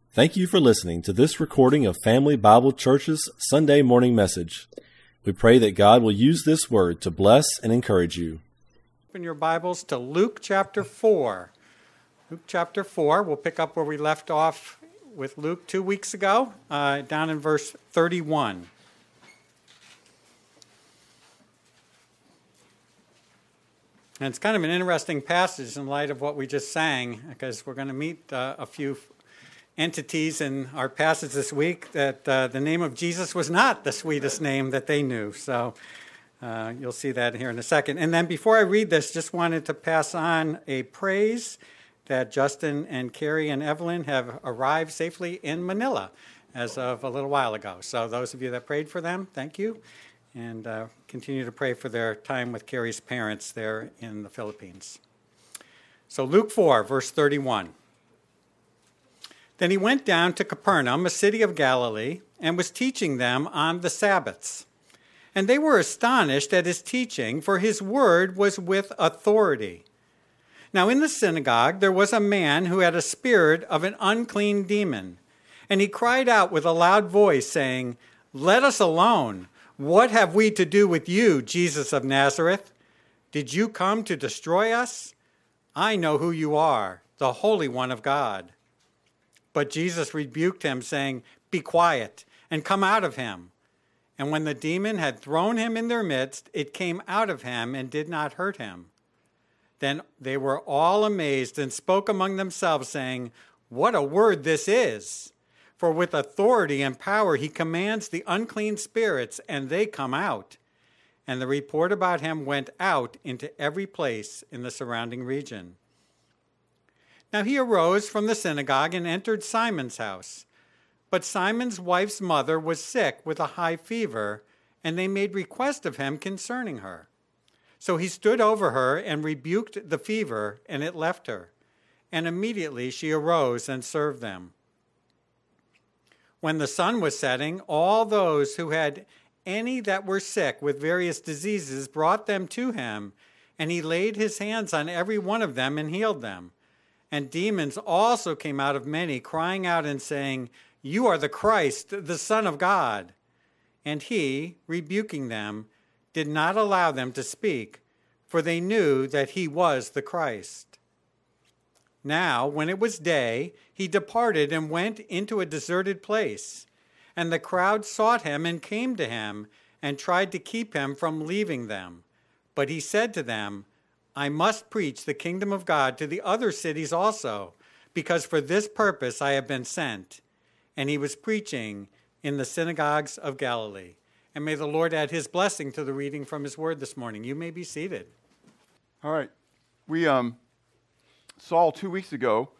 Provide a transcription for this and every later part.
Thank you for listening to this recording of Family Bible Church's Sunday morning message. We pray that God will use this word to bless and encourage you. Open your Bibles to Luke chapter 4. Luke chapter 4, we'll pick up where we left off with Luke 2 weeks ago, down in verse 31. And it's kind of an interesting passage in light of what we just sang, because we're going to meet a few entities in our passage this week that the name of Jesus was not the sweetest name that they knew. So you'll see that here in a second. And then before I read this, just wanted to pass on a praise that Justin and Carrie and Evelyn have arrived safely in Manila as of a little while ago. So those of you that prayed for them, thank you. And continue to pray for their time with Carrie's parents there in the Philippines. So Luke 4, verse 31. Then he went down to Capernaum, a city of Galilee, and was teaching them on the Sabbaths. And they were astonished at his teaching, for his word was with authority. Now in the synagogue there was a man who had a spirit of an unclean demon. And he cried out with a loud voice, saying, "Let us alone. What have we to do with you, Jesus of Nazareth? Did you come to destroy us? I know who you are, the Holy One of God." But Jesus rebuked him, saying, "Be quiet, and come out of him." And when the demon had thrown him in their midst, it came out of him and did not hurt him. Then they were all amazed and spoke among themselves, saying, "What a word this is! For with authority and power he commands the unclean spirits, and they come out." And the report about him went out into every place in the surrounding region. Now he arose from the synagogue and entered Simon's house. But Simon's wife's mother was sick with a high fever, and they made request of him concerning her. So he stood over her and rebuked the fever, and it left her. And immediately she arose and served them. When the sun was setting, all those who had any that were sick with various diseases brought them to him, and he laid his hands on every one of them and healed them. And demons also came out of many, crying out and saying, "You are the Christ, the Son of God." And he, rebuking them, did not allow them to speak, for they knew that he was the Christ. Now, when it was day, he departed and went into a deserted place. And the crowd sought him and came to him and tried to keep him from leaving them. But he said to them, "I must preach the kingdom of God to the other cities also, because for this purpose I have been sent." And he was preaching in the synagogues of Galilee. And may the Lord add his blessing to the reading from his word this morning. You may be seated. All right. We saw 2 weeks ago,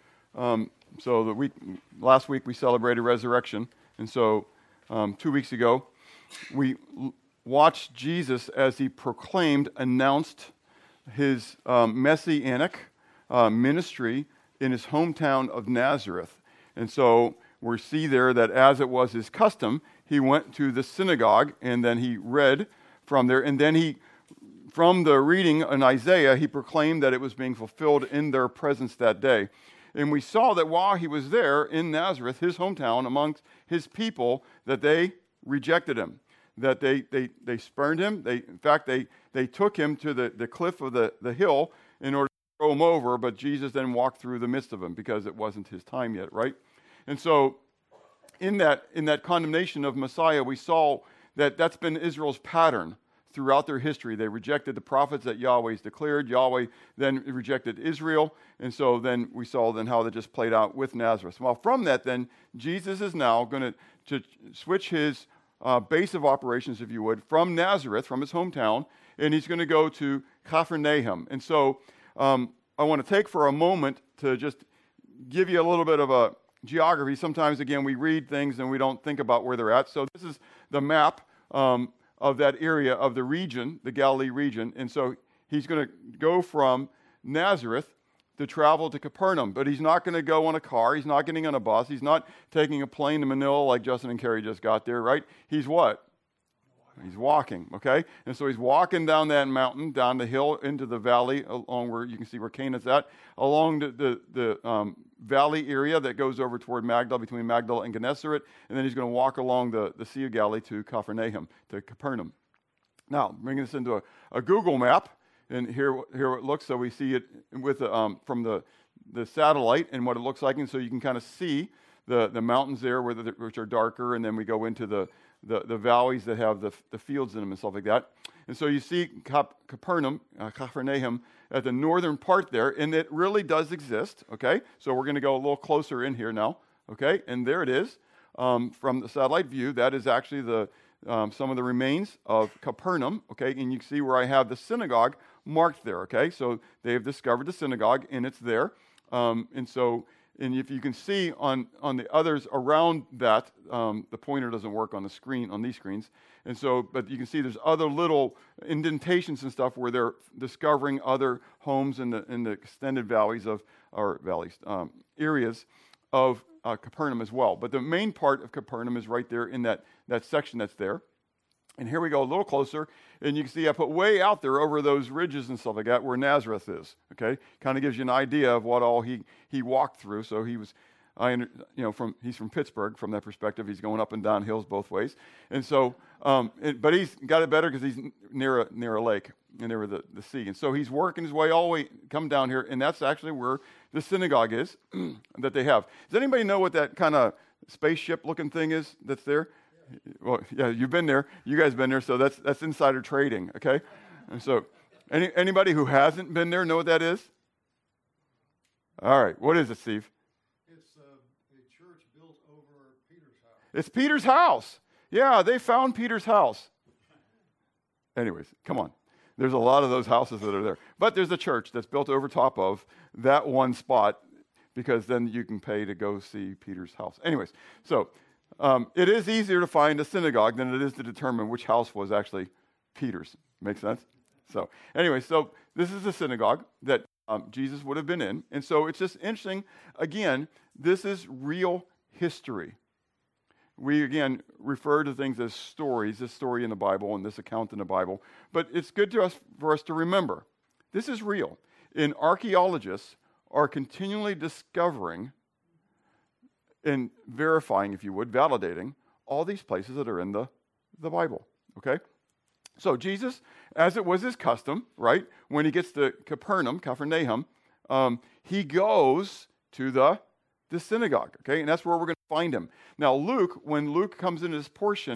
last week we celebrated resurrection. And so 2 weeks ago, we watched Jesus as he announced his messianic ministry in his hometown of Nazareth. And so we see there that as it was his custom, he went to the synagogue and then he read from there. And then from the reading in Isaiah, he proclaimed that it was being fulfilled in their presence that day. And we saw that while he was there in Nazareth, his hometown, amongst his people, that they rejected him, that they spurned him. They took him to the cliff of the hill in order to throw him over, but Jesus then walked through the midst of them because it wasn't his time yet, right? And so in that condemnation of Messiah, we saw that that's been Israel's pattern throughout their history. They rejected the prophets that Yahweh's declared. Yahweh then rejected Israel. And so then we saw then how that just played out with Nazareth. Well, from that then, Jesus is now going to switch his base of operations, if you would, from Nazareth, from his hometown, and he's going to go to Capernaum. And so I want to take for a moment to just give you a little bit of a geography. Sometimes, again, we read things and we don't think about where they're at. So this is the map of that area of the region, the Galilee region. And so he's going to go from Nazareth to travel to Capernaum. But he's not going to go on a car. He's not getting on a bus. He's not taking a plane to Manila like Justin and Carrie just got there, right? He's what? He's walking, okay? And so he's walking down that mountain, down the hill into the valley, along where you can see where Canaan's at, along the valley area that goes over toward Magdala, between Magdala and Gennesaret, and then he's going to walk along the Sea of Galilee to Capharnaum, to Capernaum. Now, bringing this into a Google map, and here it looks. So we see it with from the satellite and what it looks like, and so you can kind of see the mountains there, which are darker, and then we go into the valleys that have the fields in them and stuff like that. And so you see Capharnaum at the northern part there, and it really does exist, okay? So we're going to go a little closer in here now, okay? And there it is. From the satellite view, that is actually some of the remains of Capernaum, okay? And you can see where I have the synagogue marked there, okay? So they have discovered the synagogue, and it's there. And if you can see on the others around that, the pointer doesn't work on the screen, on these screens. And so, but you can see there's other little indentations and stuff where they're discovering other homes in the extended areas of Capernaum as well. But the main part of Capernaum is right there in that section that's there. And here we go a little closer, and you can see I put way out there over those ridges and stuff like that where Nazareth is, okay? Kind of gives you an idea of what all he walked through. So he's from Pittsburgh. From that perspective, he's going up and down hills both ways. And so, but he's got it better because he's near a lake and near the sea. And so he's working his way all the way, come down here, and that's actually where the synagogue is that they have. Does anybody know what that kind of spaceship-looking thing is that's there? Well, yeah, you've been there. You guys been there, so that's insider trading, okay? And so, anybody who hasn't been there know what that is? All right, what is it, Steve? It's a church built over Peter's house. It's Peter's house. Yeah, they found Peter's house. Anyways, come on. There's a lot of those houses that are there. But there's a church that's built over top of that one spot because then you can pay to go see Peter's house. Anyways, so it is easier to find a synagogue than it is to determine which house was actually Peter's. Make sense? So anyway, so this is the synagogue that Jesus would have been in. And so it's just interesting. Again, this is real history. We, again, refer to things as stories, this story in the Bible and this account in the Bible. But it's good for us to remember, this is real. And archaeologists are continually discovering and verifying, if you would, validating all these places that are in the Bible, okay? So Jesus, as it was his custom, right, when he gets to Capharnaum, he goes to the synagogue, okay? And that's where we're going to find him. Now, when Luke comes into this portion,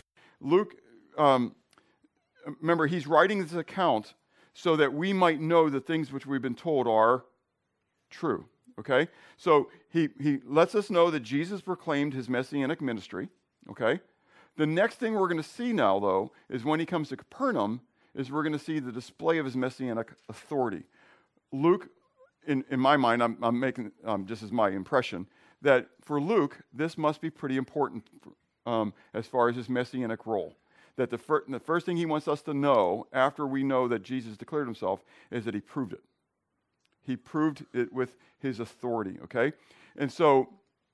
remember, he's writing this account so that we might know the things which we've been told are true. Okay, so he lets us know that Jesus proclaimed his messianic ministry. Okay, the next thing we're going to see now, though, is when he comes to Capernaum, is we're going to see the display of his messianic authority. Luke, in my mind, I'm making just as my impression that for Luke, this must be pretty important as far as his messianic role. That the first thing he wants us to know after we know that Jesus declared himself is that he proved it. He proved it with his authority, okay? And so,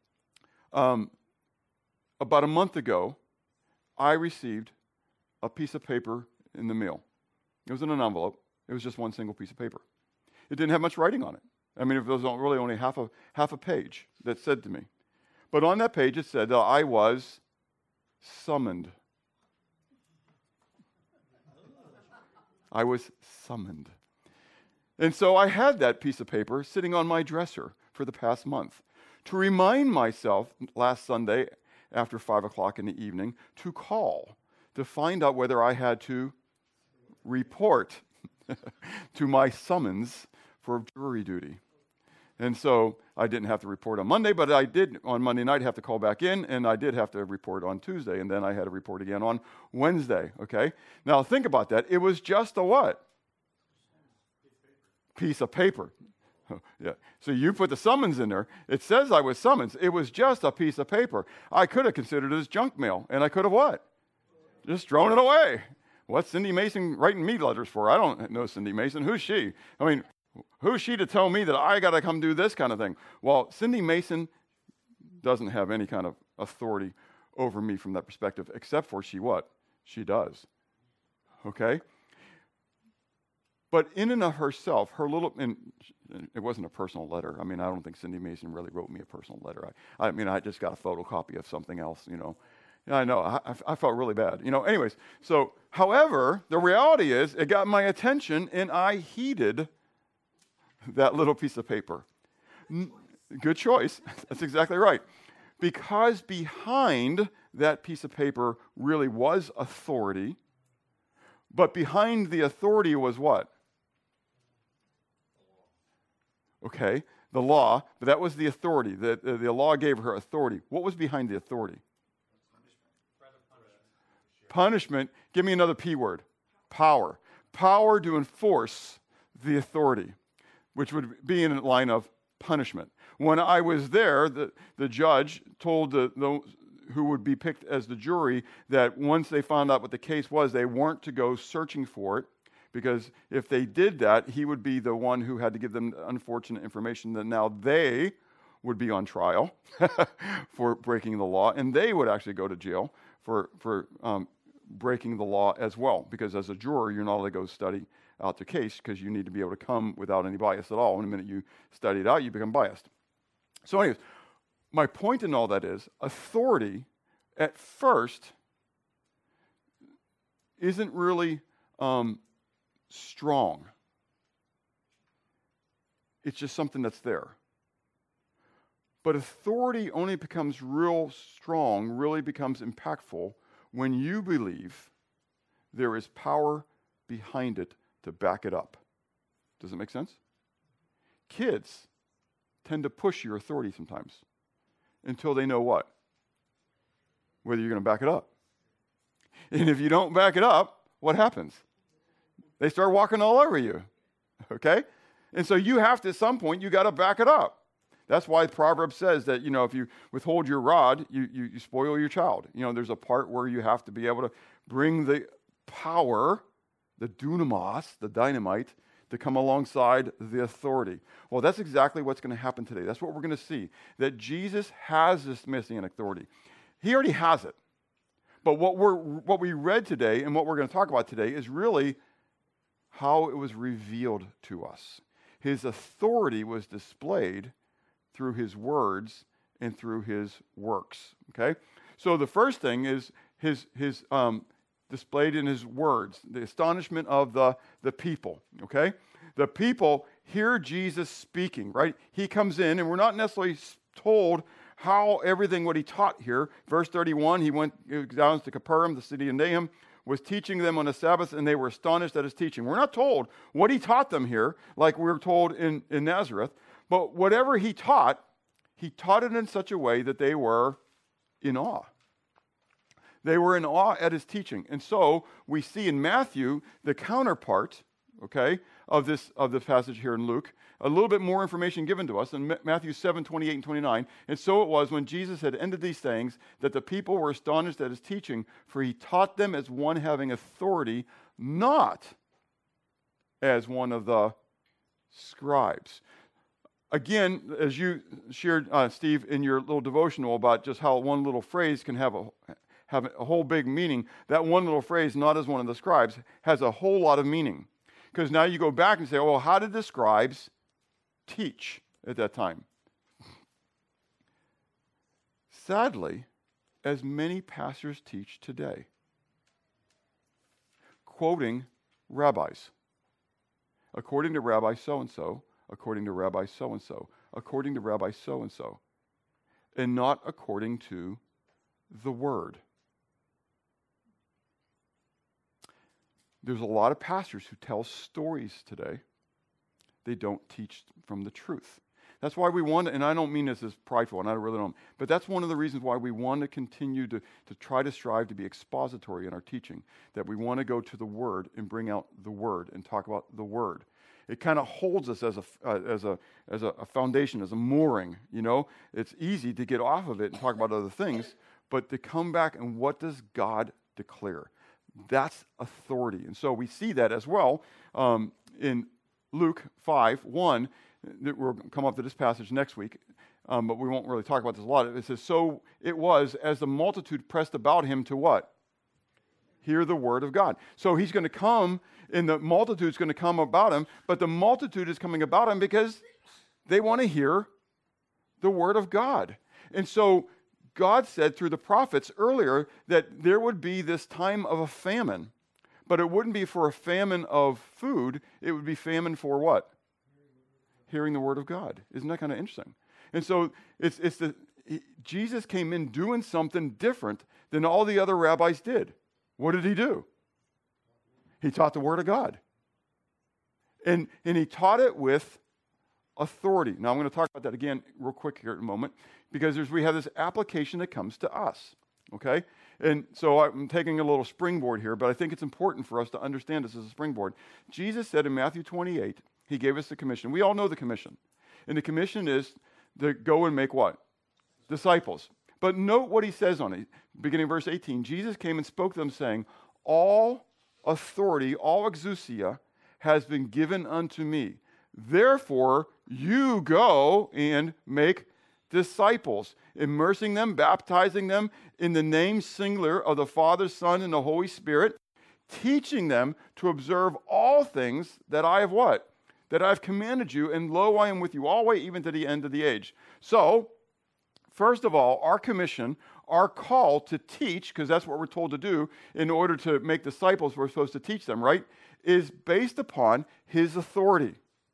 about a month ago, I received a piece of paper in the mail. It was in an envelope. It was just one single piece of paper. It didn't have much writing on it. I mean, it was really only half a page that said to me. But on that page, it said that I was summoned. I was summoned. And so I had that piece of paper sitting on my dresser for the past month to remind myself last Sunday after 5 o'clock in the evening to call to find out whether I had to report to my summons for jury duty. And so I didn't have to report on Monday, but I did on Monday night have to call back in, and I did have to report on Tuesday, and then I had to report again on Wednesday, okay? Now think about that. It was just a what? Piece of paper. Yeah. So you put the summons in there. It says I was summoned. It was just a piece of paper. I could have considered it as junk mail, and I could have what? Just thrown it away. What's Cindy Mason writing me letters for? I don't know Cindy Mason. Who's she? I mean, who's she to tell me that I got to come do this kind of thing? Well, Cindy Mason doesn't have any kind of authority over me from that perspective, except for she what? She does. Okay? But in and of herself, her little, and it wasn't a personal letter. I mean, I don't think Cindy Mason really wrote me a personal letter. I mean, I just got a photocopy of something else, you know. Yeah, I know, I felt really bad. You know, anyways, so, however, the reality is it got my attention and I heeded that little piece of paper. Good choice. That's exactly right. Because behind that piece of paper really was authority, but behind the authority was what? Okay, the law, but that was the authority. The law gave her authority. What was behind the authority? Punishment. Give me another P word. Power. Power to enforce the authority, which would be in a line of punishment. When I was there, the judge told those who would be picked as the jury that once they found out what the case was, they weren't to go searching for it, because if they did that, he would be the one who had to give them unfortunate information that now they would be on trial for breaking the law, and they would actually go to jail for breaking the law as well, because as a juror, you're not allowed to go study out the case because you need to be able to come without any bias at all. And the minute you study it out, you become biased. So anyways, my point in all that is authority at first isn't really strong. It's just something that's there. But authority only becomes real strong, really becomes impactful when you believe there is power behind it to back it up. Does it make sense? Kids tend to push your authority sometimes until they know what? Whether you're going to back it up. And if you don't back it up, what happens? They start walking all over you. Okay? And so you have to, at some point, you got to back it up. That's why Proverbs says that, you know, if you withhold your rod, you spoil your child. You know, there's a part where you have to be able to bring the power, the dunamis, the dynamite, to come alongside the authority. Well, that's exactly what's going to happen today. That's what we're going to see, that Jesus has this messianic authority. He already has it. But what we read today and what we're going to talk about today is really how it was revealed to us. His authority was displayed through his words and through his works. Okay? So the first thing is his displayed in his words, the astonishment of the people. Okay? The people hear Jesus speaking, right? He comes in, and we're not necessarily told how everything what he taught here. Verse 31, he went down to Capernaum, the city of Nahum, was teaching them on the Sabbath, and they were astonished at his teaching. We're not told what he taught them here, like we were told in Nazareth, but whatever he taught it in such a way that they were in awe. They were in awe at his teaching. And so we see in Matthew the counterpart, okay, of this passage here in Luke, a little bit more information given to us in Matthew 7, 28 and 29. And so it was when Jesus had ended these things that the people were astonished at his teaching, for he taught them as one having authority, not as one of the scribes. Again, as you shared, Steve, in your little devotional about just how one little phrase can have a whole big meaning, that one little phrase, not as one of the scribes, has a whole lot of meaning. Because now you go back and say, oh, well, how did the scribes teach at that time? Sadly, as many pastors teach today, quoting rabbis. According to Rabbi so-and-so, according to Rabbi so-and-so, according to Rabbi so-and-so, and not according to the Word. There's a lot of pastors who tell stories today. They don't teach from the truth. That's why we want to, and I don't mean this as prideful, and I really don't, but that's one of the reasons why we want to continue to try to strive to be expository in our teaching, that we want to go to the Word and bring out the Word and talk about the Word. It kind of holds us as a foundation, as a mooring, you know. It's easy to get off of it and talk about other things, but to come back and what does God declare? That's authority. And so we see that as well in Luke 5:1. We'll come up to this passage next week, but we won't really talk about this a lot. It says, so it was as the multitude pressed about him to what? hear the word of God. So he's going to come, and the multitude's going to come about him, but the multitude is coming about him because they want to hear the word of God. And so God said through the prophets earlier that there would be this time of a famine, but it wouldn't be for a famine of food. It would be famine for what? Hearing the word of God. Isn't that kind of interesting? And so Jesus came in doing something different than all the other rabbis did. What did he do? He taught the word of God. And he taught it with authority. Now I'm going to talk about that again real quick here in a moment, because we have this application that comes to us. Okay? And so I'm taking a little springboard here, but I think it's important for us to understand this as a springboard. Jesus said in Matthew 28, he gave us the commission. We all know the commission. And the commission is to go and make what? Disciples. But note what he says on it. Beginning verse 18, Jesus came and spoke to them saying, all authority, all exousia, has been given unto me. Therefore, you go and make disciples, immersing them, baptizing them in the name singular of the Father, Son, and the Holy Spirit, teaching them to observe all things that I have what? That I have commanded you, and lo, I am with you always, even to the end of the age. So, first of all, our commission, our call to teach, because that's what we're told to do in order to make disciples, we're supposed to teach them, right? Is based upon his authority.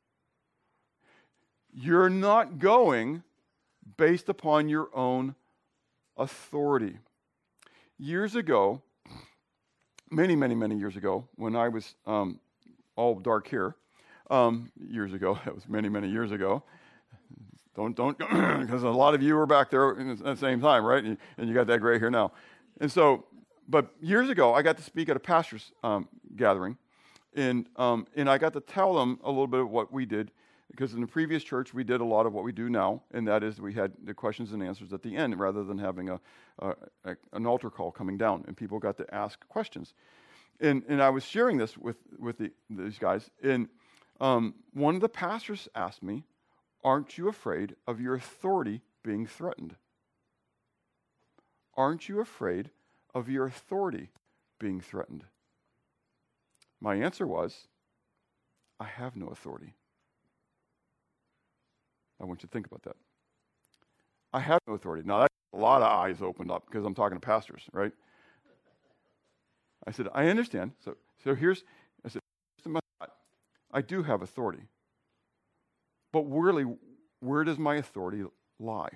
You're not going based upon your own authority. Years ago, many, many, many years ago, when I was all dark hair, years ago, that was many, many years ago. Don't, because a lot of you were back there at the same time, right? And you got that gray hair now. And so, but years ago, I got to speak at a pastor's gathering, and I got to tell them a little bit of what we did, because in the previous church, we did a lot of what we do now, and that is we had the questions and answers at the end, rather than having an altar call coming down, and people got to ask questions. And I was sharing this with these guys, and one of the pastors asked me, aren't you afraid of your authority being threatened? Aren't you afraid of your authority being threatened? My answer was, I have no authority. I want you to think about that. I have no authority. Now, that's a lot of eyes opened up, because I'm talking to pastors, right? I said, I understand. So here's my thought. I do have authority. But really, where does my authority lie?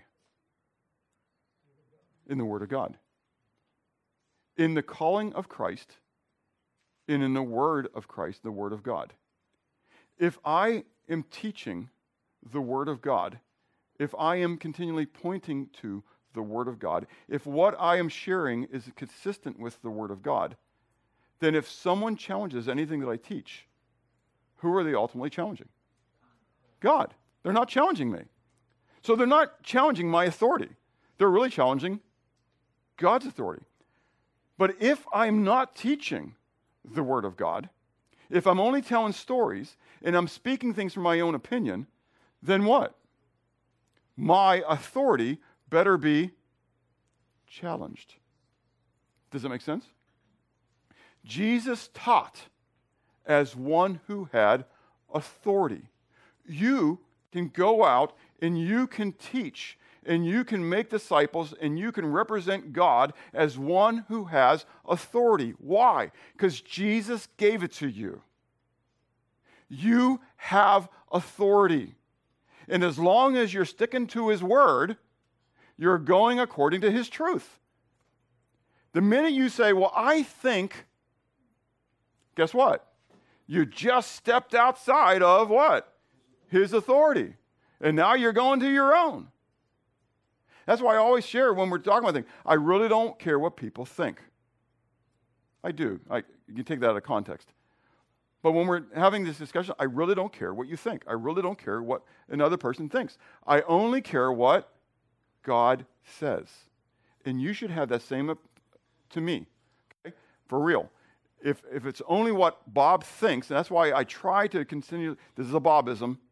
In the Word of God. In the calling of Christ, and in the Word of Christ, the Word of God. If I am teaching the Word of God, if I am continually pointing to the Word of God, if what I am sharing is consistent with the Word of God, then if someone challenges anything that I teach, who are they ultimately challenging? God. They're not challenging me. So they're not challenging my authority. They're really challenging God's authority. But if I'm not teaching the Word of God, if I'm only telling stories and I'm speaking things from my own opinion, then what? My authority better be challenged. Does that make sense? Jesus taught as one who had authority. You can go out and you can teach and you can make disciples and you can represent God as one who has authority. Why? Because Jesus gave it to you. You have authority. And as long as you're sticking to his word, you're going according to his truth. The minute you say, well, I think, guess what? You just stepped outside of what? His authority. And now you're going to your own. That's why I always share when we're talking about things. I really don't care what people think. I do. You can take that out of context. But when we're having this discussion, I really don't care what you think. I really don't care what another person thinks. I only care what God says. And you should have that same to me. Okay? For real. If it's only what Bob thinks, and that's why I try to continue, this is a Bobism,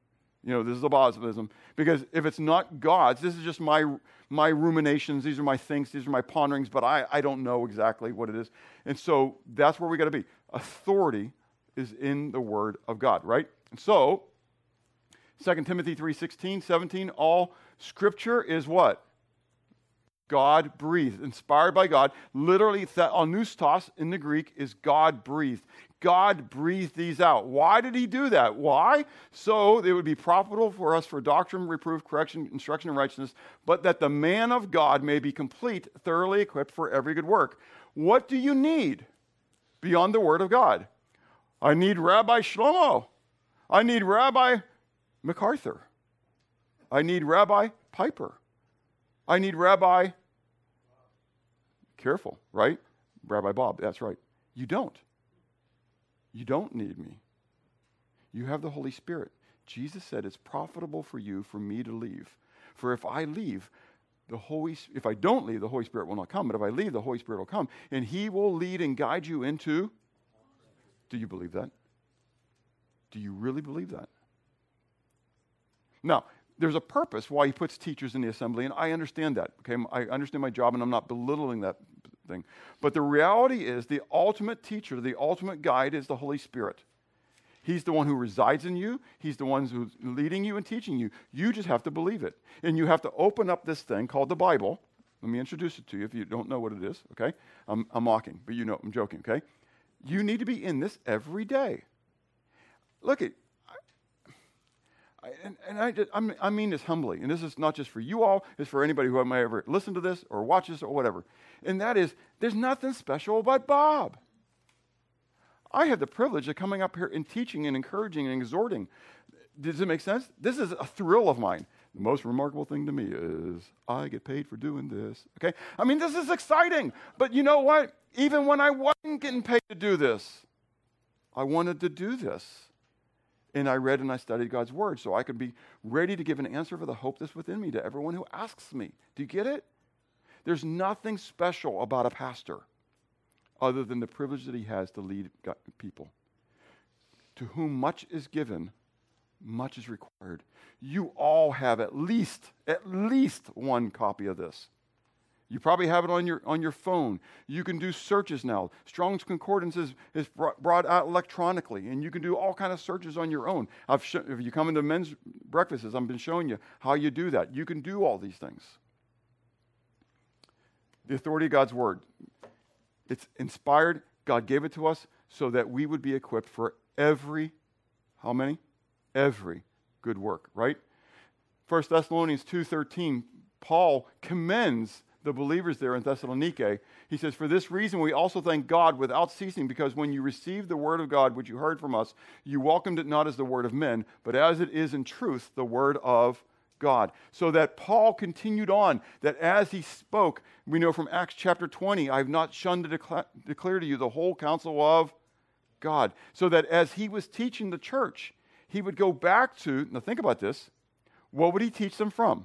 This is a positivism. Because if it's not God's, this is just my ruminations, these are my thinks, these are my ponderings, but I don't know exactly what it is. And so that's where we got to be. Authority is in the Word of God, right? And so, 2 Timothy 3:16, 17, all Scripture is what? God breathed, inspired by God. Literally, theopneustos in the Greek is God breathed. God breathed these out. Why did he do that? Why? So it would be profitable for us for doctrine, reproof, correction, instruction, and righteousness, but that the man of God may be complete, thoroughly equipped for every good work. What do you need beyond the Word of God? I need Rabbi Shlomo. I need Rabbi MacArthur. I need Rabbi Piper. I need Rabbi, careful, right? Rabbi Bob, that's right. You don't. You don't need me. You have the Holy Spirit. Jesus said it's profitable for you for me to leave. For if I leave, if I don't leave, the Holy Spirit will not come. But if I leave, the Holy Spirit will come. And he will lead and guide you into. Do you believe that? Do you really believe that? Now, there's a purpose why he puts teachers in the assembly, and I understand that. Okay, I understand my job, and I'm not belittling that thing. But the reality is the ultimate teacher, the ultimate guide is the Holy Spirit. He's the one who resides in you. He's the one who's leading you and teaching you. You just have to believe it. And you have to open up this thing called the Bible. Let me introduce it to you if you don't know what it is, okay? I'm mocking, but I'm joking, okay? You need to be in this every day. Look at, I mean this humbly, and this is not just for you all, it's for anybody who might ever listen to this or watch this or whatever. And that is, there's nothing special about Bob. I have the privilege of coming up here and teaching and encouraging and exhorting. Does it make sense? This is a thrill of mine. The most remarkable thing to me is I get paid for doing this. Okay? I mean, this is exciting. But you know what? Even when I wasn't getting paid to do this, I wanted to do this. And I read and I studied God's Word so I could be ready to give an answer for the hope that's within me to everyone who asks me. Do you get it? There's nothing special about a pastor other than the privilege that he has to lead people. To whom much is given, much is required. You all have at least one copy of this. You probably have it on your phone. You can do searches now. Strong's Concordance is brought out electronically, and you can do all kinds of searches on your own. If you come into men's breakfasts, I've been showing you how you do that. You can do all these things. The authority of God's Word. It's inspired. God gave it to us so that we would be equipped for every, how many? Every good work, right? 1 Thessalonians 2:13, Paul commends the believers there in Thessaloniki. He says, for this reason we also thank God without ceasing, because when you received the word of God, which you heard from us, you welcomed it not as the word of men, but as it is in truth, the word of God. So that Paul continued on, that as he spoke, we know from Acts chapter 20, I have not shunned to declare to you the whole counsel of God. So that as he was teaching the church, he would go back to, now think about this, what would he teach them from?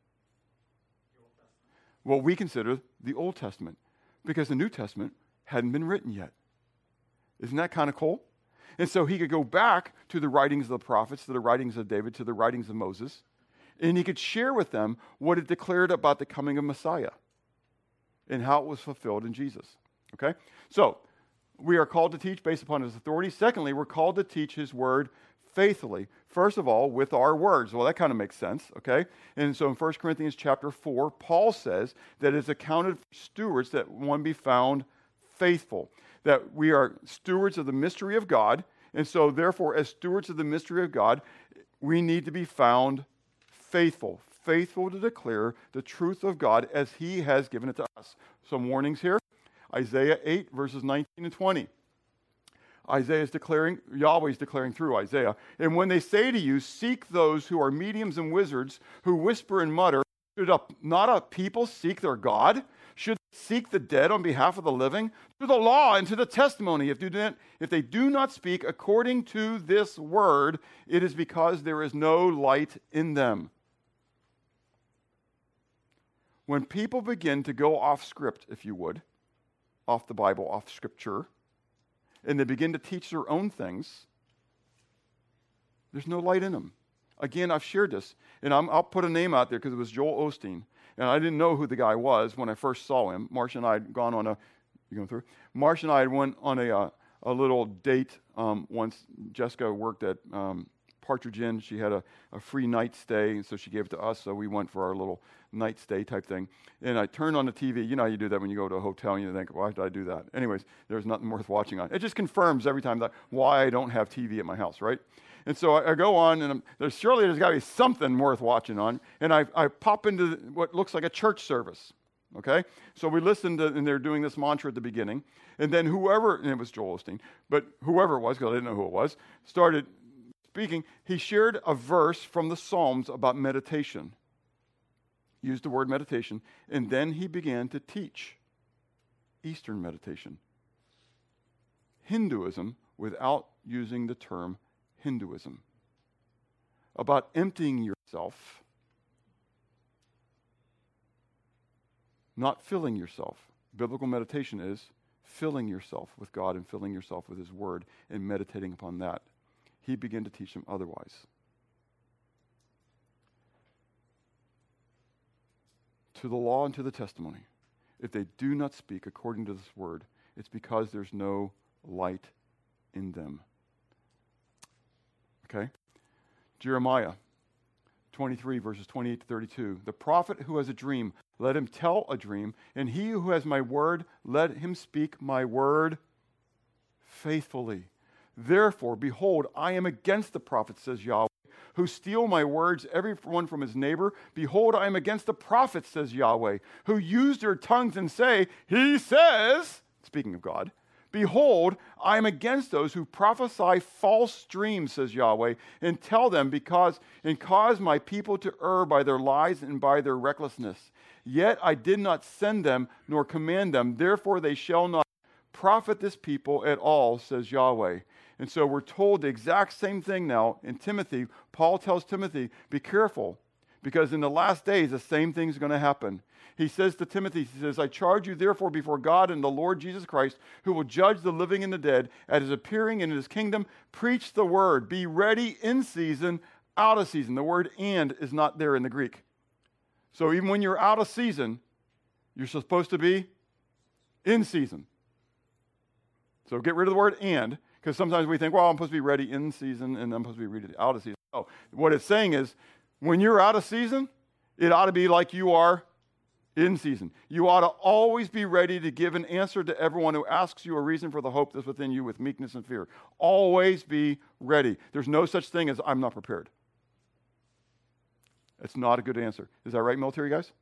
What we consider the Old Testament, because the New Testament hadn't been written yet. Isn't that kind of cool? And so he could go back to the writings of the prophets, to the writings of David, to the writings of Moses, and he could share with them what it declared about the coming of Messiah and how it was fulfilled in Jesus. Okay? So, we are called to teach based upon his authority. Secondly, we're called to teach his word faithfully. First of all, with our words. Well, that kind of makes sense, okay? And so in 1 Corinthians chapter 4, Paul says that it's accounted for stewards that one be found faithful. That we are stewards of the mystery of God. And so therefore, as stewards of the mystery of God, we need to be found faithful. Faithful to declare the truth of God as he has given it to us. Some warnings here. Isaiah 8, verses 19 and 20. Isaiah is declaring, Yahweh is declaring through Isaiah, and when they say to you, seek those who are mediums and wizards who whisper and mutter, should not a people seek their God? Should they seek the dead on behalf of the living? To the law and to the testimony, if they do not speak according to this word, it is because there is no light in them. When people begin to go off script, if you would, off the Bible, off Scripture, and they begin to teach their own things, there's no light in them. Again, I've shared this, and I'll put a name out there because it was Joel Osteen, and I didn't know who the guy was when I first saw him. Marcia and I had gone on Marcia and I went on a little date once. Jessica worked at Partridge Inn. She had a free night stay, and so she gave it to us, so we went for our little night stay type thing. And I turned on the TV. You know how you do that when you go to a hotel and you think, why did I do that? Anyways, there's nothing worth watching on. It just confirms every time that why I don't have TV at my house, right? And so I go on, and there's got to be something worth watching on. And I pop into what looks like a church service, okay? So we listened to, and they're doing this mantra at the beginning. And then and it was Joel Osteen, but whoever it was, because I didn't know who it was, started speaking. He shared a verse from the Psalms about meditation. Used the word meditation, and then he began to teach Eastern meditation. Hinduism without using the term Hinduism. About emptying yourself, not filling yourself. Biblical meditation is filling yourself with God and filling yourself with His Word and meditating upon that. He began to teach them otherwise. To the law and to the testimony, if they do not speak according to this word, it's because there's no light in them. Okay? Jeremiah 23, verses 28 to 32. The prophet who has a dream, let him tell a dream, and he who has my word, let him speak my word faithfully. Therefore, behold, I am against the prophets, says Yahweh, who steal my words, every one from his neighbor. Behold, I am against the prophets, says Yahweh, who use their tongues and say, He says, speaking of God, behold, I am against those who prophesy false dreams, says Yahweh, and tell them cause my people to err by their lies and by their recklessness. Yet I did not send them nor command them, therefore they shall not profit this people at all, says Yahweh. And so we're told the exact same thing now in Timothy. Paul tells Timothy, be careful, because in the last days the same thing's going to happen. He says to Timothy, he says, I charge you therefore before God and the Lord Jesus Christ, who will judge the living and the dead, at his appearing in his kingdom, preach the word. Be ready in season, out of season. The word and is not there in the Greek. So even when you're out of season, you're supposed to be in season. So get rid of the word and, because sometimes we think, well, I'm supposed to be ready in season and I'm supposed to be ready out of season. Oh, what it's saying is, when you're out of season, it ought to be like you are in season. You ought to always be ready to give an answer to everyone who asks you a reason for the hope that's within you with meekness and fear. Always be ready. There's no such thing as I'm not prepared. It's not a good answer. Is that right, military guys?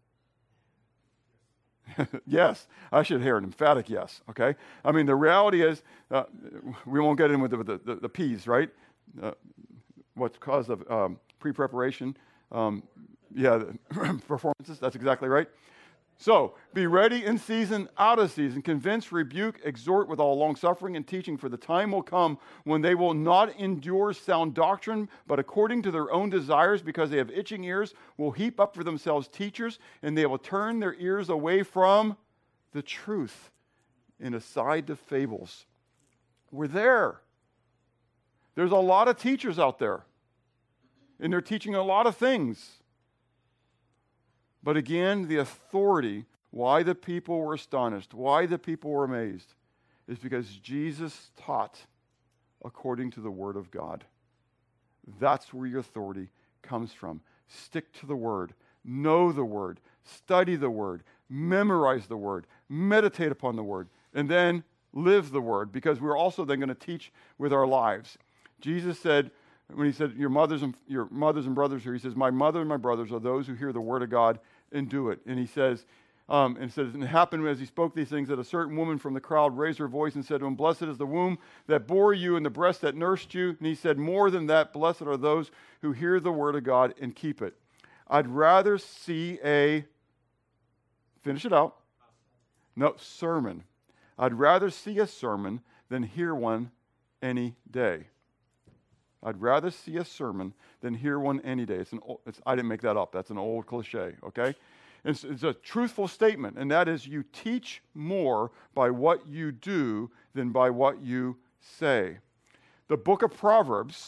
Yes. I should hear an emphatic yes, okay? I mean, the reality is, we won't get in with the P's, right? What's caused of pre-preparation. Performances, that's exactly right. So, be ready in season, out of season, convince, rebuke, exhort with all longsuffering and teaching, for the time will come when they will not endure sound doctrine, but according to their own desires, because they have itching ears, will heap up for themselves teachers, and they will turn their ears away from the truth and aside to fables. We're there. There's a lot of teachers out there, and they're teaching a lot of things. But again, the authority, why the people were astonished, why the people were amazed, is because Jesus taught according to the Word of God. That's where your authority comes from. Stick to the Word. Know the Word. Study the Word. Memorize the Word. Meditate upon the Word. And then live the Word, because we're also then going to teach with our lives. Jesus said, when he said, your mothers and brothers here, he says, my mother and my brothers are those who hear the word of God and do it. And he says, and it happened as he spoke these things that a certain woman from the crowd raised her voice and said to him, blessed is the womb that bore you and the breast that nursed you. And he said, more than that, blessed are those who hear the word of God and keep it. I'd rather see finish it out. No, sermon. I'd rather see a sermon than hear one any day. I'd rather see a sermon than hear one any day. I didn't make that up. That's an old cliche, okay? It's a truthful statement, and that is you teach more by what you do than by what you say. The book of Proverbs,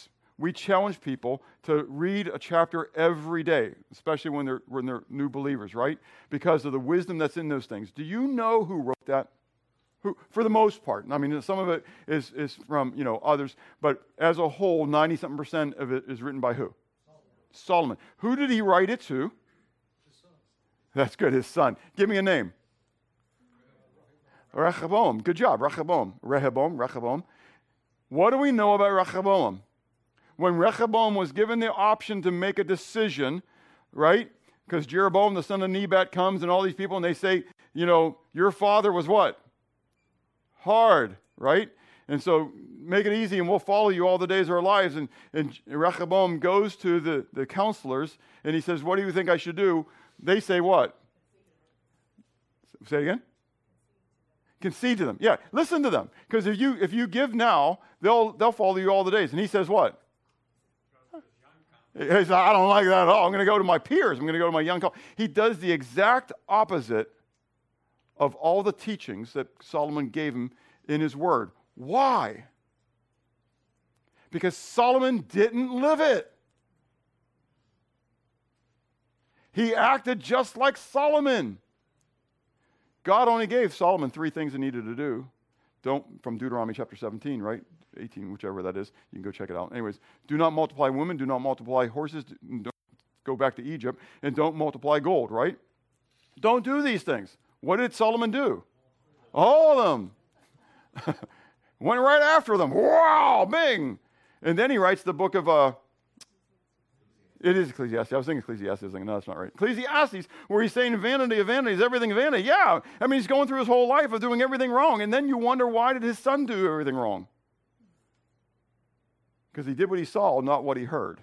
we challenge people to read a chapter every day, especially when they're new believers, right? Because of the wisdom that's in those things. Do you know who wrote that? Who, for the most part. I mean, some of it is from, others, but as a whole, 90-something% of it is written by who? Solomon. Who did he write it to? His son. That's good, his son. Give me a name. Rehoboam. Good job, Rehoboam. What do we know about Rehoboam? When Rehoboam was given the option to make a decision, right? Because Jeroboam, the son of Nebat, comes and all these people, and they say, your father was what? Hard, right? And so make it easy and we'll follow you all the days of our lives. And Rehoboam goes to the counselors and he says, what do you think I should do? They say what? Say again? Concede to them. Yeah, listen to them. Because if you give now, they'll follow you all the days. And he says what? He says, I don't like that at all. I'm going to go to my peers. I'm going to go to my young couple. He does the exact opposite of all the teachings that Solomon gave him in his word. Why? Because Solomon didn't live it. He acted just like Solomon. God only gave Solomon 3 things he needed to do. From Deuteronomy chapter 17, right? 18, whichever that is. You can go check it out. Anyways, do not multiply women, do not multiply horses, don't go back to Egypt, and don't multiply gold, right? Don't do these things. What did Solomon do? All of them. Went right after them. Wow, bing. And then he writes the book of, it is Ecclesiastes. I was thinking Ecclesiastes. I was thinking, no, that's not right. Ecclesiastes, where he's saying vanity of vanities, everything vanity. Yeah, I mean, he's going through his whole life of doing everything wrong. And then you wonder, why did his son do everything wrong? Because he did what he saw, not what he heard.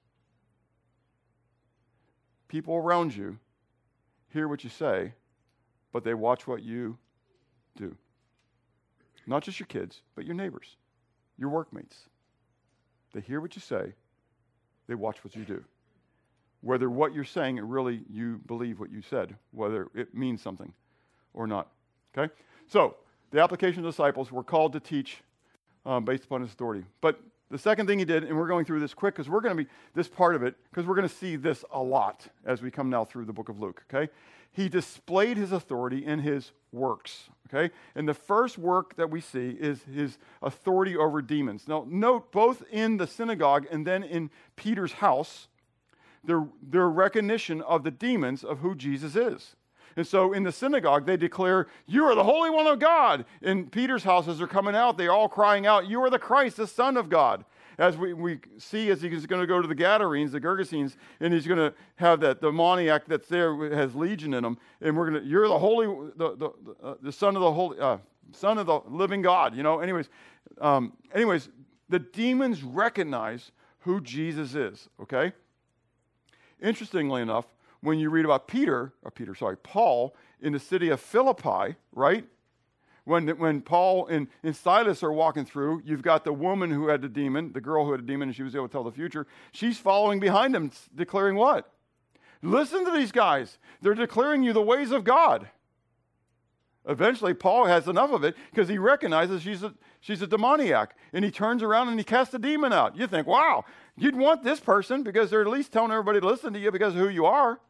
People around you hear what you say, but they watch what you do. Not just your kids, but your neighbors, your workmates. They hear what you say, they watch what you do. Whether what you're saying, really you believe what you said, whether it means something or not. Okay? So, the application of disciples were called to teach based upon his authority. But the second thing he did, and we're going through this quick because we're going to be, this part of it, because we're going to see this a lot as we come now through the book of Luke, okay? He displayed his authority in his works, okay? And the first work that we see is his authority over demons. Now, note, both in the synagogue and then in Peter's house, their recognition of the demons of who Jesus is. And so in the synagogue, they declare, you are the Holy One of God. In Peter's house, as they're coming out, they're all crying out, you are the Christ, the Son of God. As we see, as he's going to go to the Gadarenes, the Gergesenes, and he's going to have that demoniac that's there, has legion in him, and you're the Holy, the Son of the Holy, Son of the living God. Anyways, the demons recognize who Jesus is. Okay. Interestingly enough, when you read about Paul in the city of Philippi, right? When Paul and Silas are walking through, you've got the woman who had the demon, the girl who had a demon, and she was able to tell the future. She's following behind them, declaring what? Listen to these guys. They're declaring you the ways of God. Eventually, Paul has enough of it because he recognizes she's a demoniac. And he turns around and he casts the demon out. You think, wow, you'd want this person because they're at least telling everybody to listen to you because of who you are.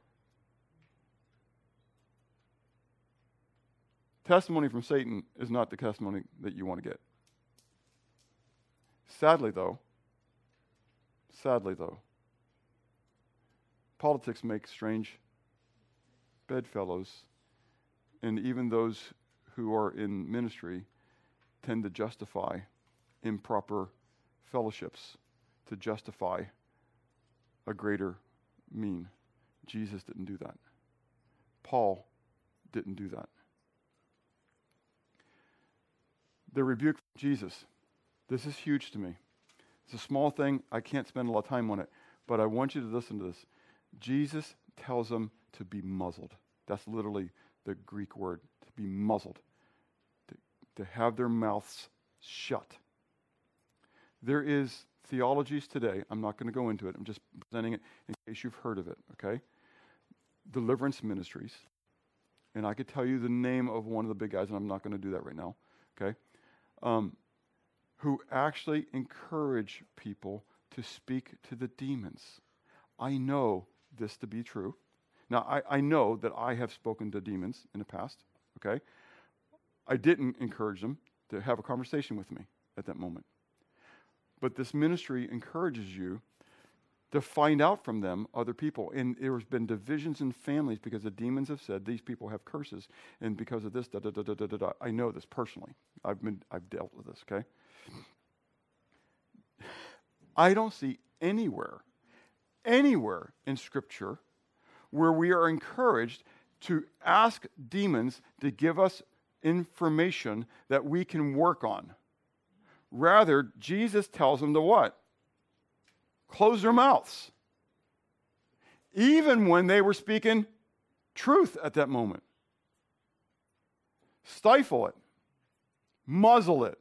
Testimony from Satan is not the testimony that you want to get. Sadly, though, politics make strange bedfellows, and even those who are in ministry tend to justify improper fellowships, to justify a greater mean. Jesus didn't do that. Paul didn't do that. The rebuke from Jesus. This is huge to me. It's a small thing. I can't spend a lot of time on it, but I want you to listen to this. Jesus tells them to be muzzled. That's literally the Greek word, to be muzzled, to have their mouths shut. There is theologies today. I'm not going to go into it. I'm just presenting it in case you've heard of it, okay? Deliverance ministries. And I could tell you the name of one of the big guys, and I'm not going to do that right now, okay? Who actually encourage people to speak to the demons. I know this to be true. Now, I know that I have spoken to demons in the past, okay? I didn't encourage them to have a conversation with me at that moment. But this ministry encourages you to find out from them other people. And there's been divisions in families because the demons have said these people have curses, and because of this, da da da da da da da. I know this personally. I've dealt with this, okay? I don't see anywhere in Scripture where we are encouraged to ask demons to give us information that we can work on. Rather, Jesus tells them to what? Close their mouths. Even when they were speaking truth at that moment. Stifle it. Muzzle it.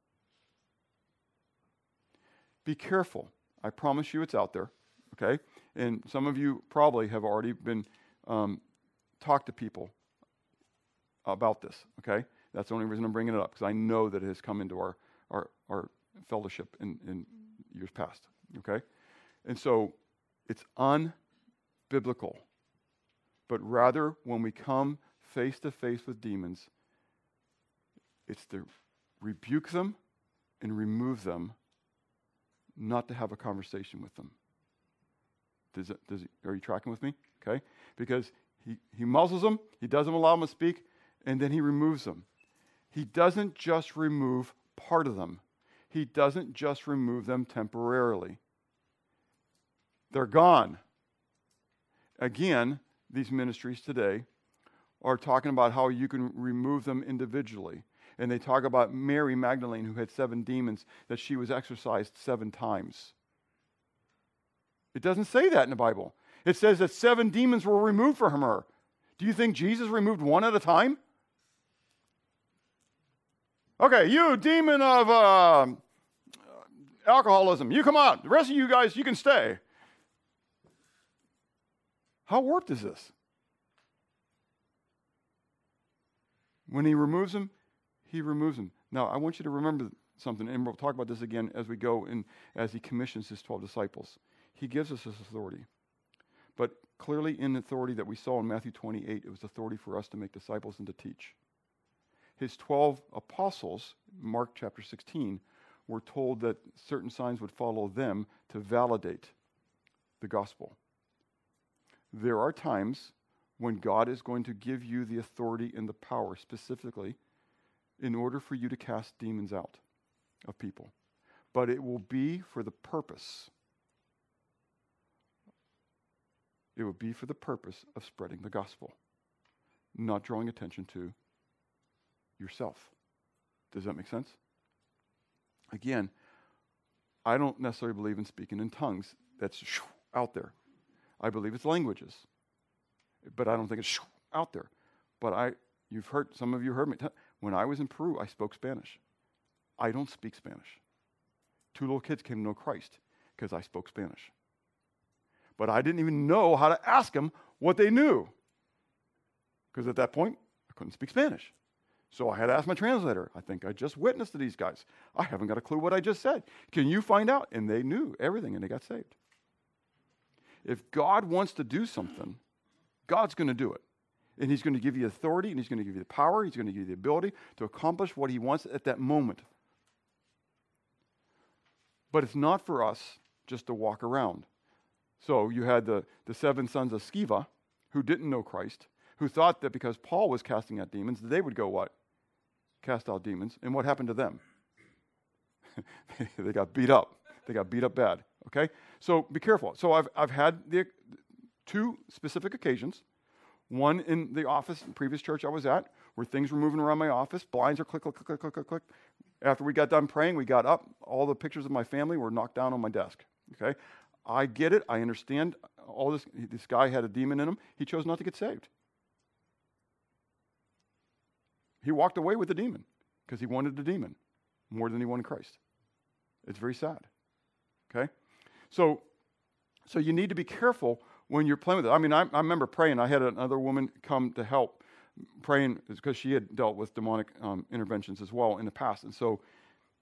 Be careful. I promise you it's out there, okay? And some of you probably have already been talked to people about this, okay? That's the only reason I'm bringing it up, because I know that it has come into our fellowship in years past, okay? And so it's unbiblical. But rather, when we come face to face with demons, it's to rebuke them and remove them, not to have a conversation with them. Are you tracking with me? Okay? Because he muzzles them, he doesn't allow them to speak, and then he removes them. He doesn't just remove part of them. He doesn't just remove them temporarily. They're gone. Again, these ministries today are talking about how you can remove them individually. And they talk about Mary Magdalene, who had 7 demons, that she was exorcised 7 times. It doesn't say that in the Bible. It says that 7 demons were removed from her. Do you think Jesus removed one at a time? Okay, you demon of alcoholism, you come out. The rest of you guys, you can stay. How warped is this? When he removes them, he removes them. Now, I want you to remember something, and we'll talk about this again as we go and as he commissions his 12 disciples. He gives us this authority. But clearly in the authority that we saw in Matthew 28, it was authority for us to make disciples and to teach. His 12 apostles, Mark chapter 16, were told that certain signs would follow them to validate the gospel. There are times when God is going to give you the authority and the power specifically in order for you to cast demons out of people. But it will be for the purpose. It will be for the purpose of spreading the gospel, not drawing attention to yourself. Does that make sense? Again, I don't necessarily believe in speaking in tongues. That's out there. I believe it's languages, but I don't think it's out there. But some of you heard me. When I was in Peru, I spoke Spanish. I don't speak Spanish. 2 little kids came to know Christ because I spoke Spanish. But I didn't even know how to ask them what they knew, because at that point, I couldn't speak Spanish. So I had to ask my translator. I think I just witnessed to these guys. I haven't got a clue what I just said. Can you find out? And they knew everything, and they got saved. If God wants to do something, God's going to do it. And he's going to give you authority, and he's going to give you the power, he's going to give you the ability to accomplish what he wants at that moment. But it's not for us just to walk around. So you had the 7 sons of Sceva, who didn't know Christ, who thought that because Paul was casting out demons, they would go what? Cast out demons. And what happened to them? They got beat up. They got beat up bad. Okay? So be careful. So I've had the 2 specific occasions. One in the office, in previous church I was at, where things were moving around my office. Blinds are click, click, click, click, click, click, click. After we got done praying, we got up. All the pictures of my family were knocked down on my desk. Okay? I get it. I understand all this. This guy had a demon in him. He chose not to get saved. He walked away with the demon because he wanted the demon more than he wanted Christ. It's very sad. Okay? So you need to be careful when you're playing with it. I mean, I remember praying. I had another woman come to help praying because she had dealt with demonic interventions as well in the past. And so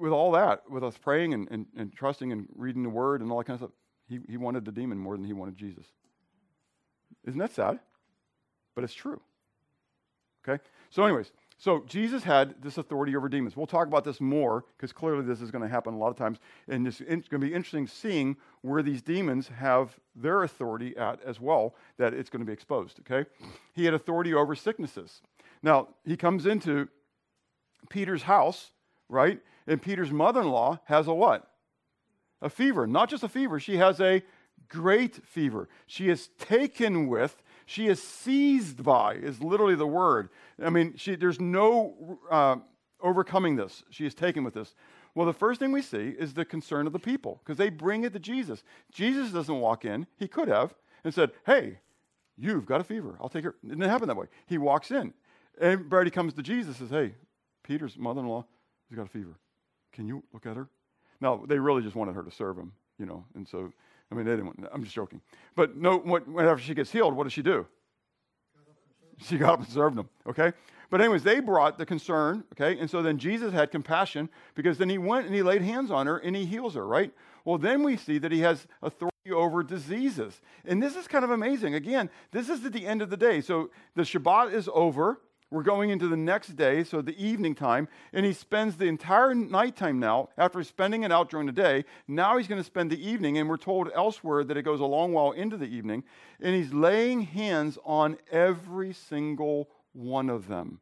with all that, with us praying and trusting and reading the Word and all that kind of stuff, he wanted the demon more than he wanted Jesus. Isn't that sad? But it's true. Okay? So anyways, so Jesus had this authority over demons. We'll talk about this more because clearly this is going to happen a lot of times. And it's going to be interesting seeing where these demons have their authority at as well, that it's going to be exposed. Okay? He had authority over sicknesses. Now, he comes into Peter's house, right? And Peter's mother-in-law has a what? A fever. Not just a fever. She has a great fever. She is taken with, she is seized by, is literally the word. I mean, there's no overcoming this. She is taken with this. Well, the first thing we see is the concern of the people, because they bring it to Jesus. Jesus doesn't walk in. He could have and said, hey, you've got a fever. I'll take her. It didn't happen that way. He walks in. Everybody comes to Jesus and says, hey, Peter's mother-in-law has got a fever. Can you look at her? Now, they really just wanted her to serve him, and so, I mean, they didn't want, I'm just joking. But no, whenever she gets healed, what does she do? She got up and served them, okay? But anyways, they brought the concern, okay? And so then Jesus had compassion because then he went and he laid hands on her and he heals her, right? Well, then we see that he has authority over diseases. And this is kind of amazing. Again, this is at the end of the day. So the Shabbat is over. We're going into the next day, so the evening time, and he spends the entire nighttime now, after spending it out during the day. Now he's going to spend the evening, and we're told elsewhere that it goes a long while into the evening, and he's laying hands on every single one of them.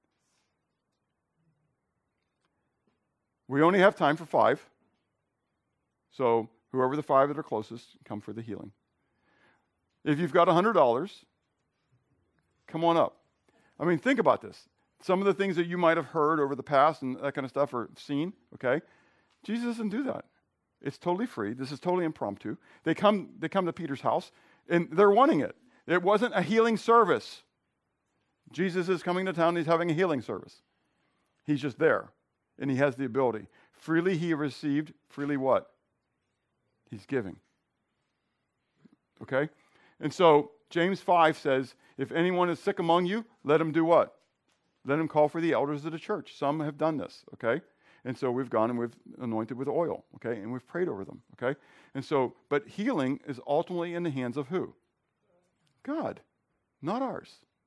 We only have time for 5, so whoever the 5 that are closest, come for the healing. If you've got $100, come on up. I mean, think about this. Some of the things that you might have heard over the past and that kind of stuff or seen, okay? Jesus doesn't do that. It's totally free. This is totally impromptu. They come to Peter's house, and they're wanting it. It wasn't a healing service. Jesus is coming to town, and he's having a healing service. He's just there, and he has the ability. Freely he received, freely what? He's giving. Okay? And so James 5 says, if anyone is sick among you, let him do what? Let him call for the elders of the church. Some have done this, okay? And so we've gone and we've anointed with oil, okay? And we've prayed over them, okay? And so, but healing is ultimately in the hands of who? God, not ours.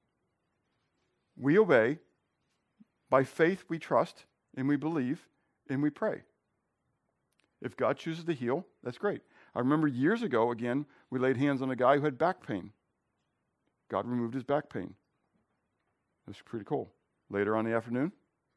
We obey. By faith we trust and we believe and we pray. If God chooses to heal, that's great. I remember years ago, again, we laid hands on a guy who had back pain. God removed his back pain. It was pretty cool. Later on in the afternoon,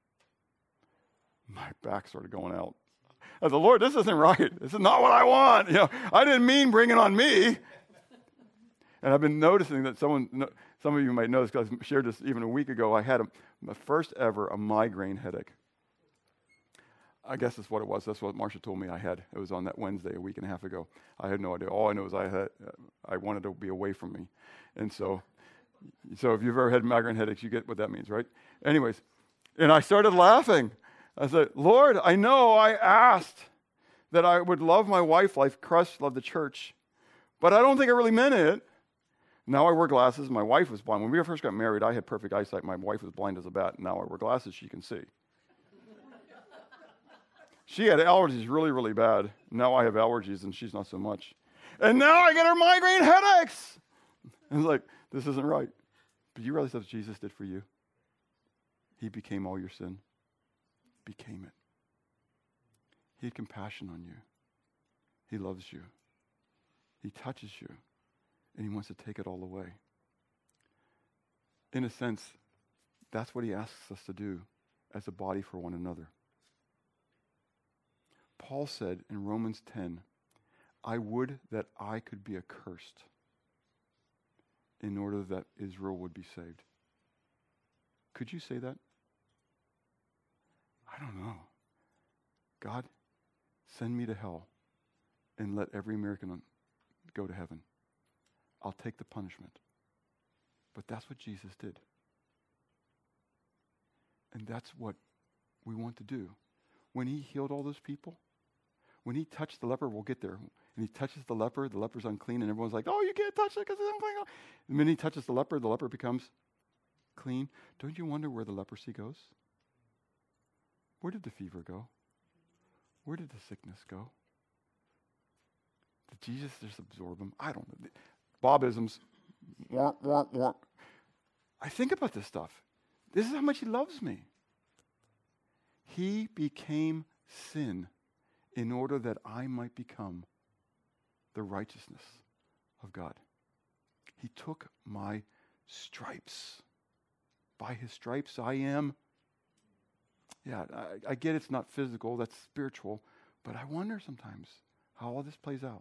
my back started going out. I said, Lord, this isn't right. This is not what I want. I didn't mean bring it on me. And I've been noticing that some of you might know this because I shared this even a week ago. I had my first ever a migraine headache. I guess that's what it was. That's what Marcia told me I had. It was on that Wednesday a week and a half ago. I had no idea. All I know is I wanted to be away from me. And so if you've ever had migraine headaches, you get what that means, right? Anyways, and I started laughing. I said, Lord, I know I asked that I would love my wife like Christ loved the church, but I don't think I really meant it. Now I wear glasses. My wife was blind. When we first got married, I had perfect eyesight. My wife was blind as a bat. Now I wear glasses. She can see. She had allergies really, really bad. Now I have allergies and she's not so much. And now I get her migraine headaches. And it's like, this isn't right. But you realize that's what Jesus did for you? He became all your sin. Became it. He had compassion on you. He loves you. He touches you. And he wants to take it all away. In a sense, that's what he asks us to do as a body for one another. Paul said in Romans 10, I would that I could be accursed in order that Israel would be saved. Could you say that? I don't know. God, send me to hell and let every American go to heaven. I'll take the punishment. But that's what Jesus did. And that's what we want to do. When he healed all those people, when he touched the leper, we'll get there. And he touches the leper's unclean, and everyone's like, oh, you can't touch it because it's unclean. And when he touches the leper becomes clean. Don't you wonder where the leprosy goes? Where did the fever go? where did the sickness go? Did Jesus just absorb him? I don't know. Bobisms. Womp, womp, womp. I think about this stuff. This is how much he loves me. He became sin in order that I might become the righteousness of God. He took my stripes. By his stripes I am. Yeah, I get it's not physical, that's spiritual, but I wonder sometimes how all this plays out.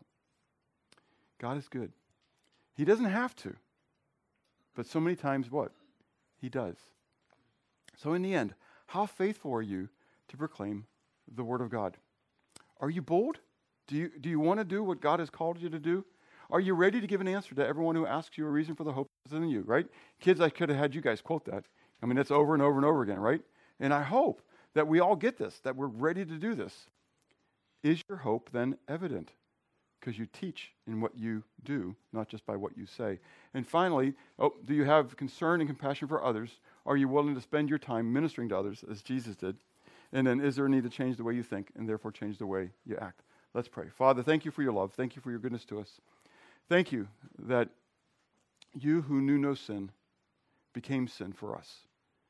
God is good. He doesn't have to, but so many times what? He does. So in the end, how faithful are you to proclaim the word of God? Are you bold? Do you want to do what God has called you to do? Are you ready to give an answer to everyone who asks you a reason for the hope that's in you, right? Kids, I could have had you guys quote that. I mean, that's over and over and over again, right? And I hope that we all get this, that we're ready to do this. Is your hope then evident? Because you teach in what you do, not just by what you say. And finally, do you have concern and compassion for others? Are you willing to spend your time ministering to others as Jesus did? And then is there a need to change the way you think and therefore change the way you act? Let's pray. Father, thank you for your love. Thank you for your goodness to us. Thank you that you who knew no sin became sin for us.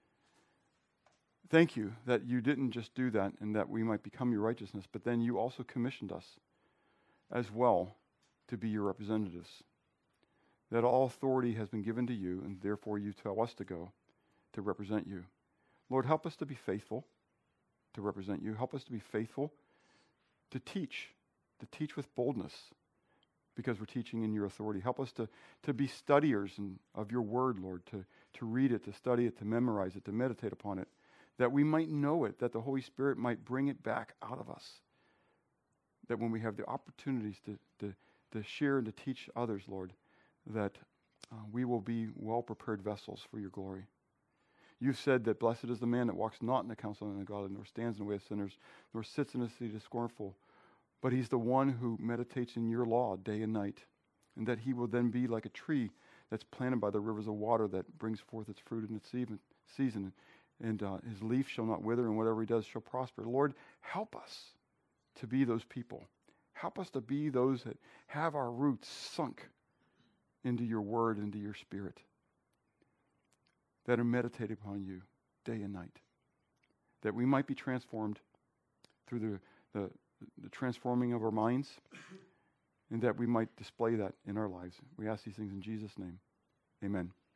Thank you that you didn't just do that and that we might become your righteousness, but then you also commissioned us as well to be your representatives. That all authority has been given to you, and therefore you tell us to go to represent you. Lord, help us to be faithful to represent you. Help us to be faithful to teach with boldness, because we're teaching in your authority. Help us to be studiers of your word, Lord, to read it, to study it, to memorize it, to meditate upon it, that we might know it, that the Holy Spirit might bring it back out of us. That when we have the opportunities to share and to teach others, Lord, that we will be well-prepared vessels for your glory. You've said that blessed is the man that walks not in the counsel of the ungodly, nor stands in the way of sinners, nor sits in the seat of scornful, but he's the one who meditates in your law day and night, and that he will then be like a tree that's planted by the rivers of water that brings forth its fruit in its season, and his leaf shall not wither, and whatever he does shall prosper. Lord, help us to be those people. Help us to be those that have our roots sunk into your word, into your spirit, that are meditated upon you day and night, that we might be transformed through the transforming of our minds, and that we might display that in our lives. We ask these things in Jesus' name. Amen.